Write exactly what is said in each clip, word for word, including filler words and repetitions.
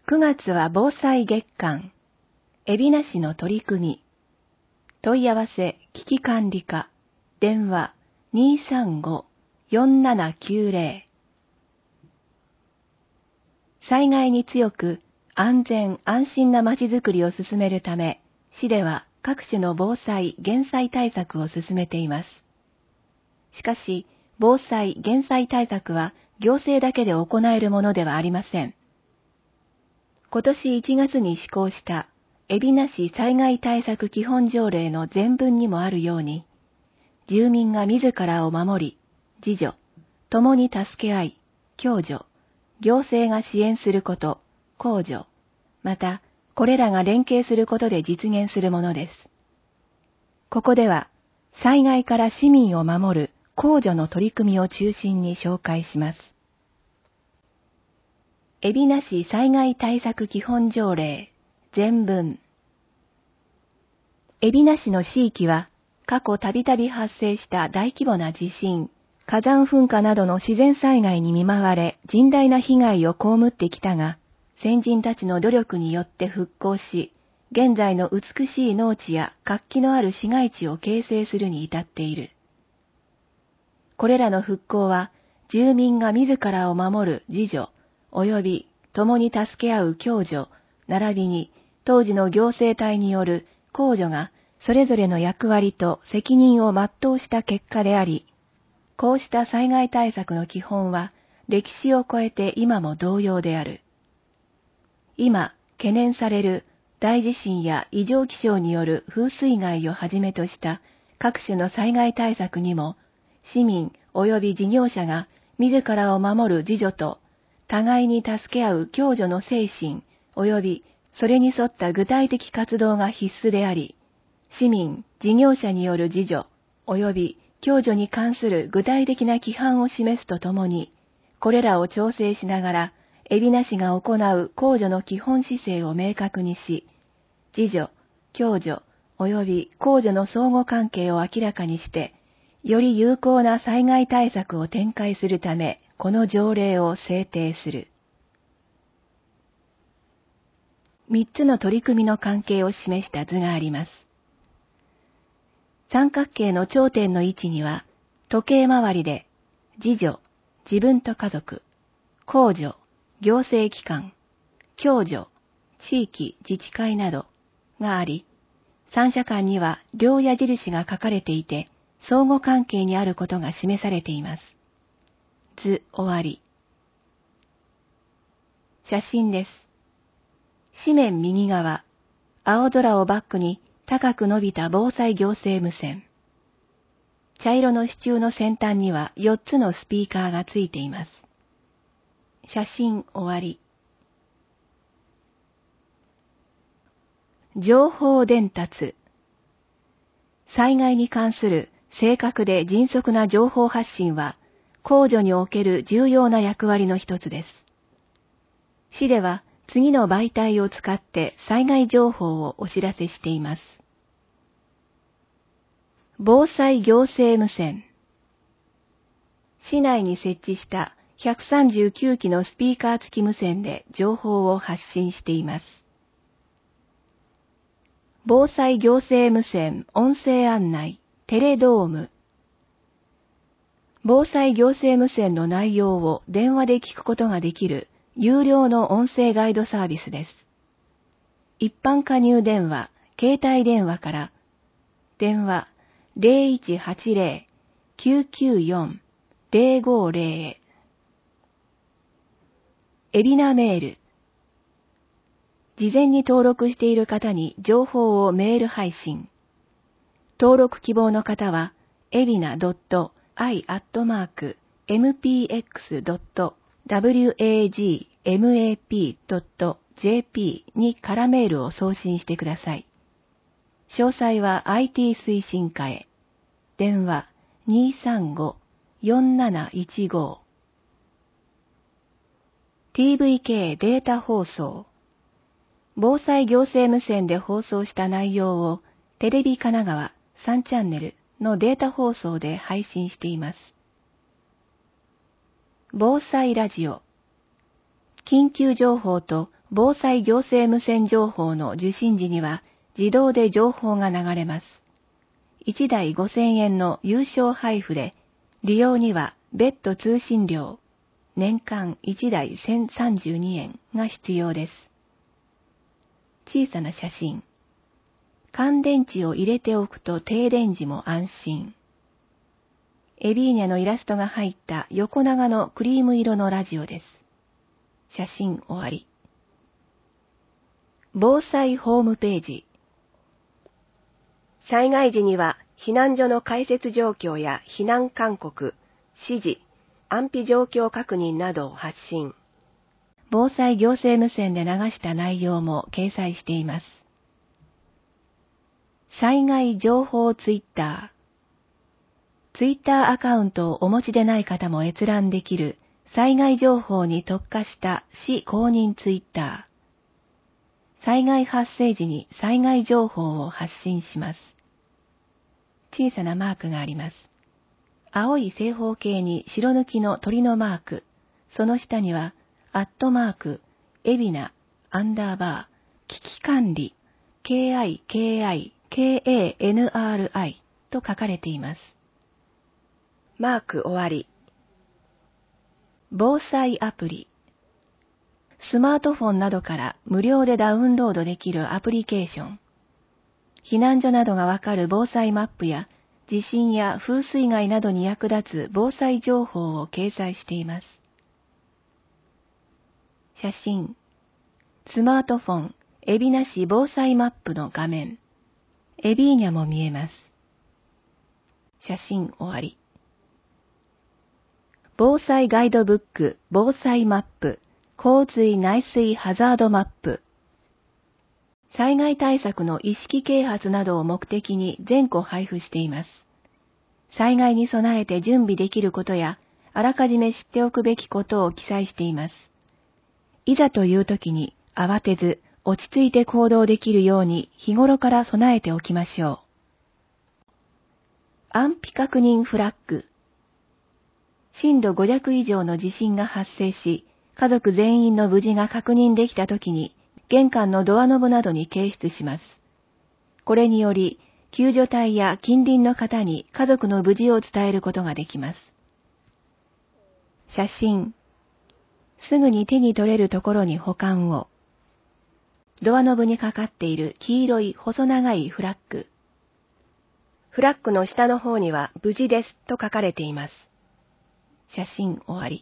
くがつは防災月間、海老名市の取り組み。問い合わせ危機管理課、電話 にーさんごーよんななきゅうぜろ。災害に強く安全安心なまちづくりを進めるため、市では各種の防災・減災対策を進めています。しかし、防災・減災対策は行政だけで行えるものではありません。今年いちがつに施行した海老名市災害対策基本条例の前文にもあるように、住民が自らを守り、自助、共に助け合い、共助、行政が支援すること、公助、また、これらが連携することで実現するものです。ここでは、災害から市民を守る公助の取り組みを中心に紹介します。海老名市災害対策基本条例、前文。海老名市の市域は、過去たびたび発生した大規模な地震、火山噴火などの自然災害に見舞われ、甚大な被害を被ってきたが、先人たちの努力によって復興し、現在の美しい農地や活気のある市街地を形成するに至っている。これらの復興は、住民が自らを守る自助、及び共に助け合う共助、並びに当時の行政体による公助がそれぞれの役割と責任を全うした結果であり、こうした災害対策の基本は歴史を超えて今も同様である。今、懸念される大地震や異常気象による風水害をはじめとした各種の災害対策にも、市民及び事業者が自らを守る自助と、互いに助け合う共助の精神及びそれに沿った具体的活動が必須であり、市民、事業者による自助及び共助に関する具体的な規範を示すとともに、これらを調整しながら、海老名市が行う公助の基本姿勢を明確にし、自助、共助及び公助の相互関係を明らかにして、より有効な災害対策を展開するため、この条例を制定する。三つの取り組みの関係を示した図があります。三角形の頂点の位置には、時計回りで、自助、自分と家族、公助、行政機関、共助、地域、自治会などがあり、三者間には両矢印が書かれていて、相互関係にあることが示されています。図終わり。写真です。紙面右側、青空をバックに高く伸びた防災行政無線。茶色の支柱の先端にはよっつのスピーカーがついています。写真終わり。情報伝達。災害に関する正確で迅速な情報発信は、公助における重要な役割の一つです。市では次の媒体を使って災害情報をお知らせしています。防災行政無線。市内に設置したひゃくさんじゅうきゅうきのスピーカー付き無線で情報を発信しています。防災行政無線音声案内テレドーム。防災行政無線の内容を電話で聞くことができる有料の音声ガイドサービスです。一般加入電話、携帯電話から、電話 ゼロいちはちゼロ きゅうきゅうよん ゼロごゼロ へ。海老名メール。事前に登録している方に情報をメール配信。登録希望の方は、エビナ ドット アイ アットマーク エムピーエックス ドット ワグマップ ドット ジェーピー に空メールを送信してください。詳細は アイティー 推進課へ。電話 にーさんごーよんなないちご。ティーブイケー データ放送。防災行政無線で放送した内容をテレビ神奈川さんチャンネルのデータ放送で配信しています。防災ラジオ。緊急情報と防災行政無線情報の受信時には自動で情報が流れます。いちだいごせんえんの有償配布で、利用には別途通信料、年間いちだいせんさんじゅうにえんが必要です。小さな写真。乾電池を入れておくと停電時も安心。エビーニャのイラストが入った横長のクリーム色のラジオです。写真終わり。防災ホームページ。災害時には避難所の開設状況や避難勧告、指示、安否状況確認などを発信。防災行政無線で流した内容も掲載しています。災害情報ツイッター。ツイッターアカウントをお持ちでない方も閲覧できる災害情報に特化した市公認ツイッター。災害発生時に災害情報を発信します。小さなマークがあります。青い正方形に白抜きの鳥のマーク、その下には、アットマーク、エビナ、アンダーバー、危機管理、ケーアイケーアイケーエーエヌアールアイ と書かれています。マーク終わり。防災アプリ。スマートフォンなどから無料でダウンロードできるアプリケーション。避難所などがわかる防災マップや地震や風水害などに役立つ防災情報を掲載しています。写真。スマートフォン、海老名市防災マップの画面。エビーニャも見えます。写真終わり。防災ガイドブック、防災マップ、洪水内水ハザードマップ。災害対策の意識啓発などを目的に全個配布しています。災害に備えて準備できることや、あらかじめ知っておくべきことを記載しています。いざという時に慌てず落ち着いて行動できるように日頃から備えておきましょう。安否確認フラッグ。震度ご弱以上の地震が発生し、家族全員の無事が確認できた時に、玄関のドアノブなどに掲出します。これにより、救助隊や近隣の方に家族の無事を伝えることができます。写真。すぐに手に取れるところに保管を。ドアノブにかかっている黄色い細長いフラッグ。フラッグの下の方には無事ですと書かれています。写真終わり。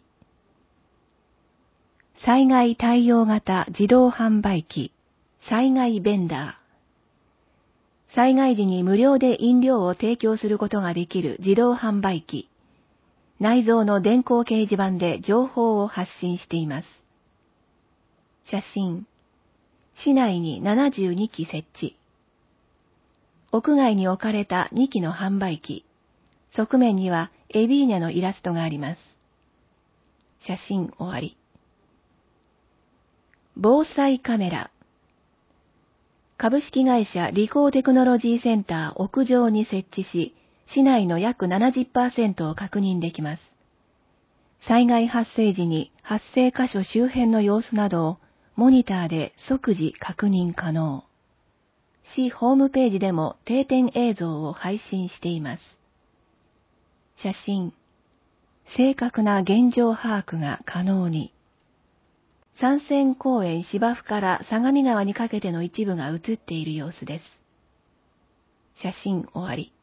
災害対応型自動販売機、災害ベンダー。災害時に無料で飲料を提供することができる自動販売機。内蔵の電光掲示板で情報を発信しています。写真。市内にななじゅうにき設置。屋外に置かれたにきの販売機。側面にはエビーニャのイラストがあります。写真終わり。防災カメラ。株式会社理工テクノロジーセンター屋上に設置し、市内の約 ななじゅっパーセント を確認できます。災害発生時に発生箇所周辺の様子などをモニターで即時確認可能。市ホームページでも定点映像を配信しています。写真。正確な現状把握が可能に。三線公園芝生から相模川にかけての一部が映っている様子です。写真終わり。